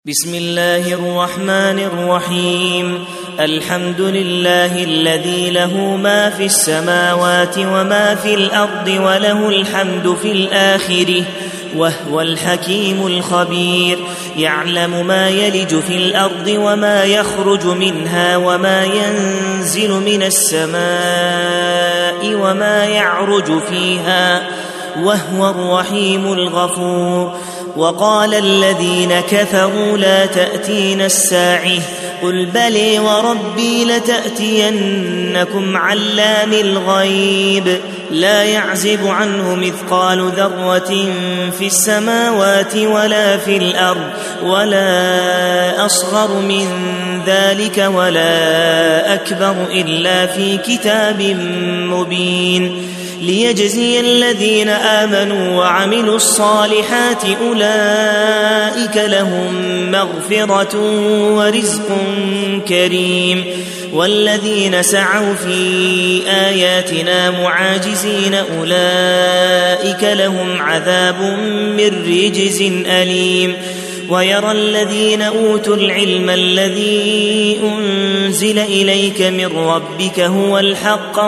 بسم الله الرحمن الرحيم. الحمد لله الذي له ما في السماوات وما في الأرض وله الحمد في الآخرة وهو الحكيم الخبير. يعلم ما يلج في الأرض وما يخرج منها وما ينزل من السماء وما يعرج فيها وهو الرحيم الغفور. وقال الذين كفروا لا تأتينا الساعة قل بلى وربي لتأتينكم علام الغيب لا يعزب عنه مثقال ذرة في السماوات ولا في الأرض ولا أصغر من ذلك ولا أكبر إلا في كتاب مبين ليجزي الذين آمنوا وعملوا الصالحات أولئك لهم مغفرة ورزق كريم. والذين سعوا في آياتنا معاجزين أولئك لهم عذاب من رجز أليم. ويرى الذين أوتوا العلم الذي أنزل إليك من ربك هو الحق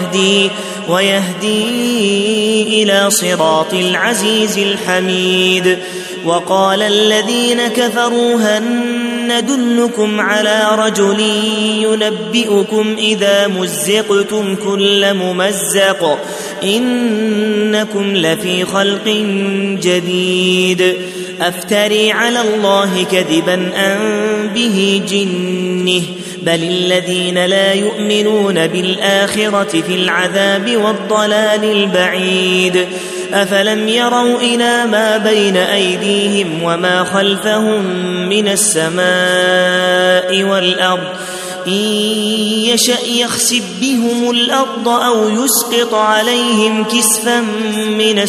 ويهدي إلى صراط العزيز الحميد. وقال الذين كفروا هل ندلكم على رجل ينبئكم إذا مزقتم كل ممزق إنكم لفي خلق جديد أفتري على الله كذبا أم به جنه بل الذين لا يؤمنون بالآخرة في العذاب والضلال البعيد. أفلم يروا إلى ما بين أيديهم وما خلفهم من السماء والأرض إن يشأ يخسف بهم الأرض أو يسقط عليهم كسفا من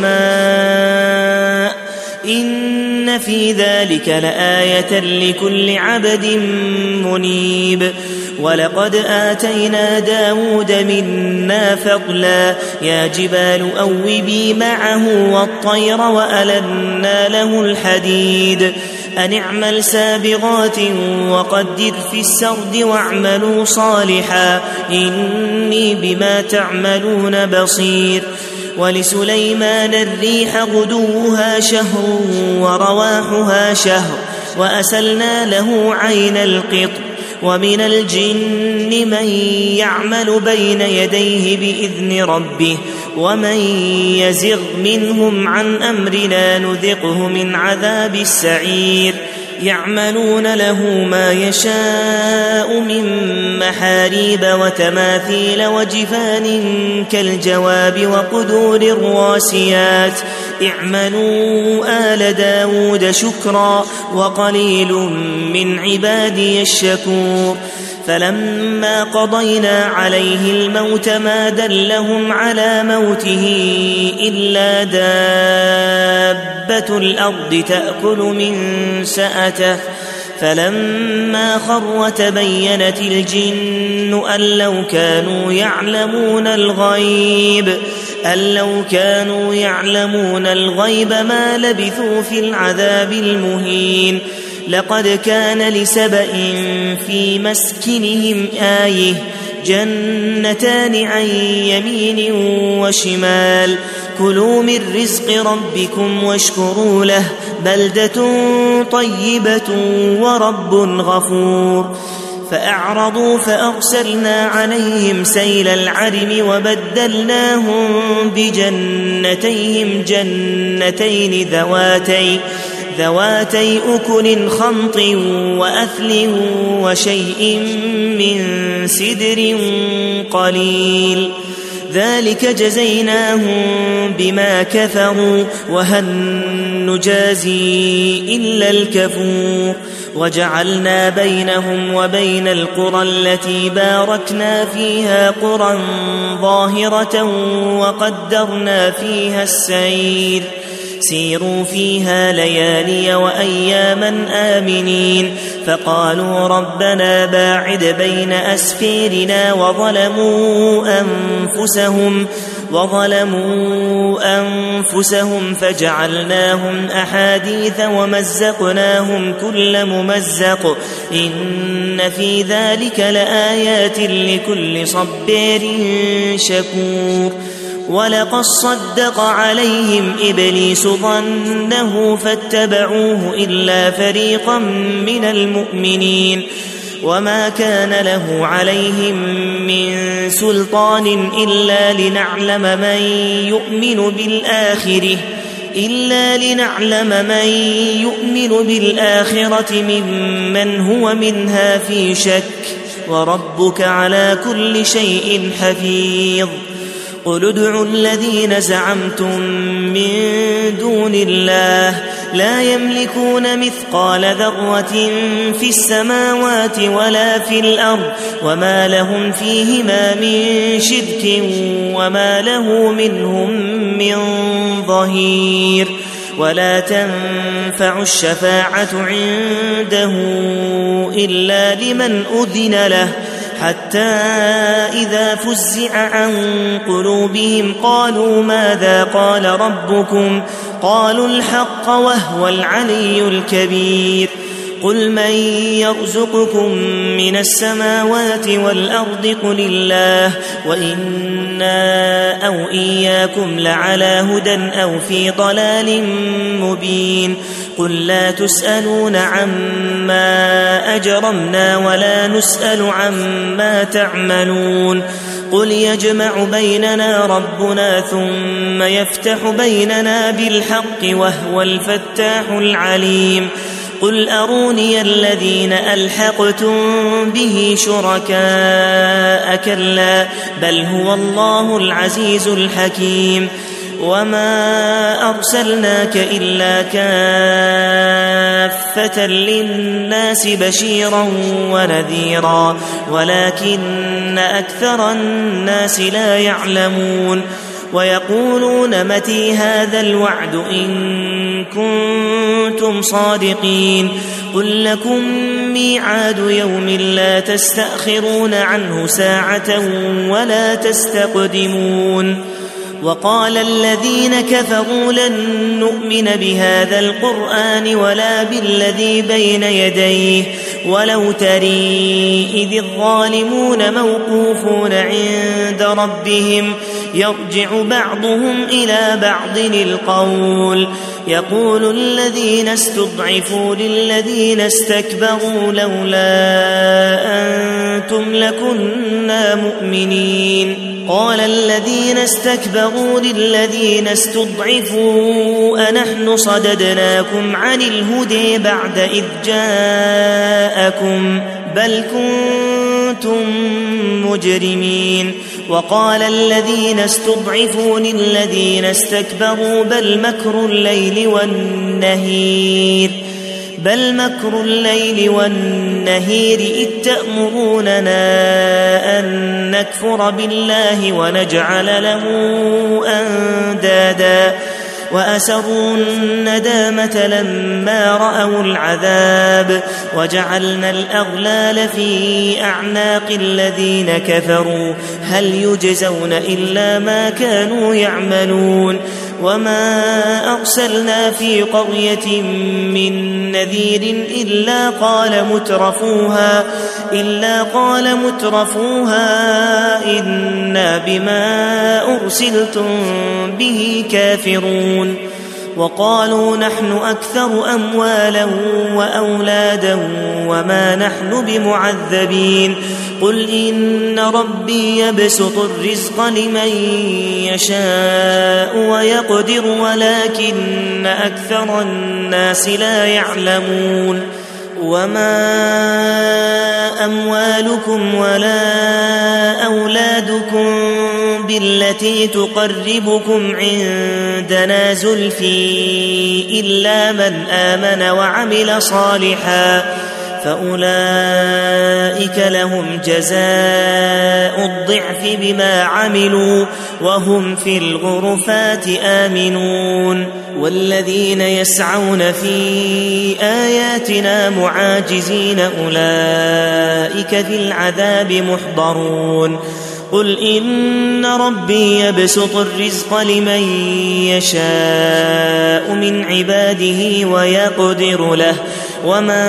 السماء إن في ذلك لآية لكل عبد منيب. ولقد آتينا داود منا فضلا يا جبال أوبي معه والطير وألنا له الحديد أن اعمل سابغات وقدر في السرد واعملوا صالحا إني بما تعملون بصير. ولسليمان الريح غدوها شهر ورواحها شهر وأسلنا له عين القطر. ومن الجن من يعمل بين يديه بإذن ربه ومن يزغ منهم عن أمرنا نذقه من عذاب السعير. يعملون له ما يشاء من محاريب وتماثيل وجفان كالجواب وقدور الراسيات اعملوا آل داود شكرا وقليل من عبادي الشكور. فلما قضينا عليه الموت ما دلهم على موته إلا دابة الأرض تأكل من سأته فلما خر تبينت الجن أن لو كانوا يعلمون الغيب ما لبثوا في العذاب المهين. لقد كان لسبإ في مسكنهم آية جنتان عن يمين وشمال كلوا من رزق ربكم واشكروا له بلدة طيبة ورب غفور. فأعرضوا فأرسلنا عليهم سيل العرم وبدلناهم بجنتيهم جنتين ذواتي أكل خمط وأثل وشيء من سدر قليل ذلك جزيناهم بما كفروا وهل نجازي إلا الكفور. وجعلنا بينهم وبين القرى التي باركنا فيها قرى ظاهرة وقدرنا فيها السير سيروا فيها ليالي وأياما آمنين. فقالوا ربنا باعد بين أسفيرنا وظلموا أنفسهم فجعلناهم أحاديث ومزقناهم كل ممزق إن في ذلك لآيات لكل صبار شكور ولقد صدق عليهم إبليس ظنه فاتبعوه إلا فريقا من المؤمنين وما كان له عليهم من سلطان إلا لنعلم من يؤمن بالآخرة ممن هو منها في شك وربك على كل شيء حفيظ قل ادعوا الذين زعمتم من دون الله لا يملكون مثقال ذرة في السماوات ولا في الأرض وما لهم فيهما من شرك وما له منهم من ظهير ولا تنفع الشفاعة عنده إلا لمن أذن له حتى إذا فزع عن قلوبهم قالوا ماذا قال ربكم قالوا الحق وهو العلي الكبير قل من يرزقكم من السماوات والأرض قل الله وإنا أو إياكم لعلى هدى أو في ضلال مبين قل لا تسألون عما أجرمنا ولا نسأل عما تعملون قل يجمع بيننا ربنا ثم يفتح بيننا بالحق وهو الفتاح العليم قل أروني الذين ألحقتم به شركاء كلا بل هو الله العزيز الحكيم وما أرسلناك إلا كافة للناس بشيرا ونذيرا ولكن أكثر الناس لا يعلمون ويقولون متى هذا الوعد إن كنتم صادقين قل لكم ميعاد يوم لا تستأخرون عنه ساعة ولا تستقدمون وقال الذين كفروا لن نؤمن بهذا القرآن ولا بالذي بين يديه ولو ترى إذ الظالمون موقوفون عند ربهم يرجع بعضهم إلى بعض القول يقول الذين استضعفوا للذين استكبروا لولا أنتم لكنا مؤمنين قال الذين استكبروا للذين استضعفوا أنحن صددناكم عن الهدى بعد إذ جاءكم بل كنتم مجرمين وقال الذين استضعفوا للذين استكبروا بل مكر الليل والنهير إذ تأمروننا أن نكفر بالله ونجعل له أندادا وأسروا الندامة لما رأوا العذاب وجعلنا الأغلال في أعناق الذين كفروا هل يجزون إلا ما كانوا يعملون وما أرسلنا في قرية من نذير إلا قال مترفوها إنا بما أرسلتم به كافرون وقالوا نحن أكثر أموالا وأولادا وما نحن بمعذبين قل إن ربي يبسط الرزق لمن يشاء ويقدر ولكن أكثر الناس لا يعلمون وما أموالكم ولا أولادكم بالتي تقربكم عندنا زلفي إلا من آمن وعمل صالحا فأولئك لهم جزاء الضعف بما عملوا وهم في الغرفات آمنون والذين يسعون في آياتنا معاجزين أولئك في العذاب محضرون قل إن ربي يبسط الرزق لمن يشاء من عباده ويقدر له وما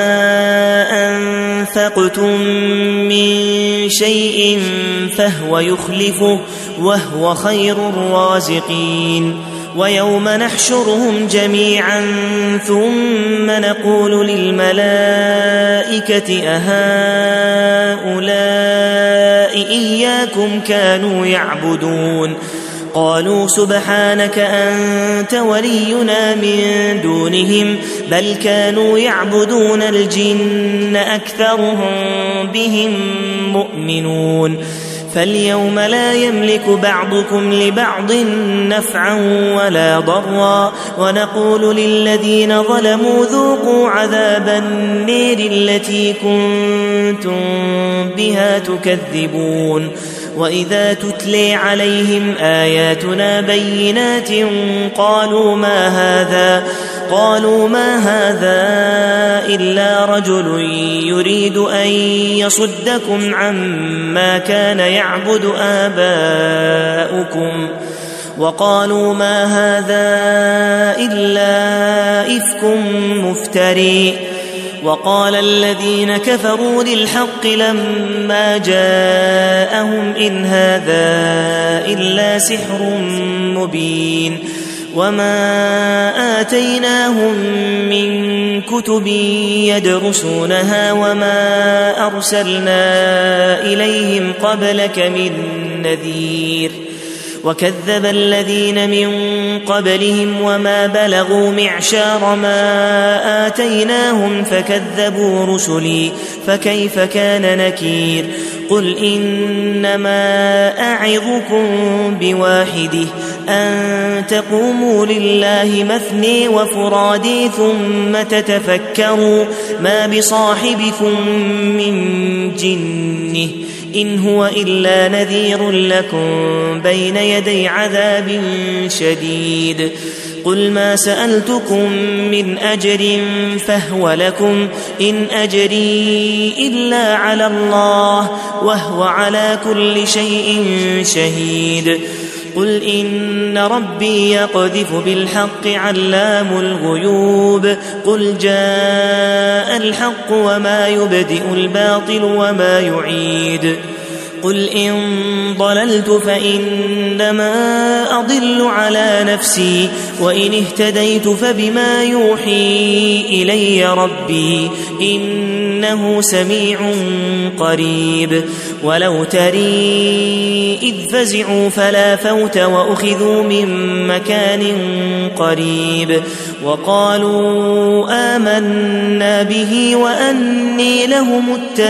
أنفقتم من شيء فهو يخلفه وهو خير الرازقين ويوم نحشرهم جميعا ثم نقول للملائكة أهؤلاء إياكم كانوا يعبدون قالوا سبحانك أنت ولينا من دونهم بل كانوا يعبدون الجن أكثرهم بهم مؤمنون فاليوم لا يملك بعضكم لبعض نفعا ولا ضرا ونقول للذين ظلموا ذوقوا عذاب النير التي كنتم بها تكذبون وإذا تتلي عليهم آياتنا بينات قالوا ما هذا إلا رجل يريد أن يصدكم عما كان يعبد آباؤكم وقالوا ما هذا إلا إفك مفتري وقال الذين كفروا للحق لما جاءهم إن هذا إلا سحر مبين وما آتيناهم من كتب يدرسونها وما أرسلنا إليهم قبلك من نذير وكذب الذين من قبلهم وما بلغوا معشار ما آتيناهم فكذبوا رسلي فكيف كان نكير قل إنما أعظكم بواحده أن تقوموا لله مثني وفرادي ثم تتفكروا ما بصاحبكم من جنه إن هو إلا نذير لكم بين يدي عذاب شديد قل ما سألتكم من أجر فهو لكم إن أجري إلا على الله وهو على كل شيء شهيد قل إن ربي يقذف بالحق علام الغيوب قل جاء الحق وما يبدئ الباطل وما يعيد قل إن ضللت فإنما أضل على نفسي وإن اهتديت فبما يوحي إلي ربي إنه سميع قريب ولو تري إذ فزعوا فلا فوت وأخذوا من مكان قريب وقالوا آمنا به وأني لهم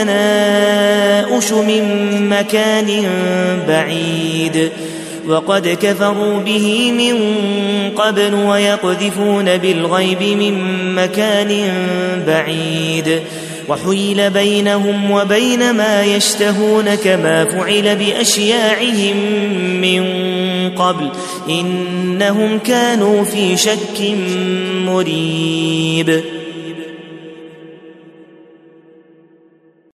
التناؤش من مكان بعيد وقد كفروا به من قبل ويقذفون بالغيب من مكان بعيد وحيل بينهم وبين ما يشتهون كما فعل بأشياعهم من قبل إنهم كانوا في شك مريب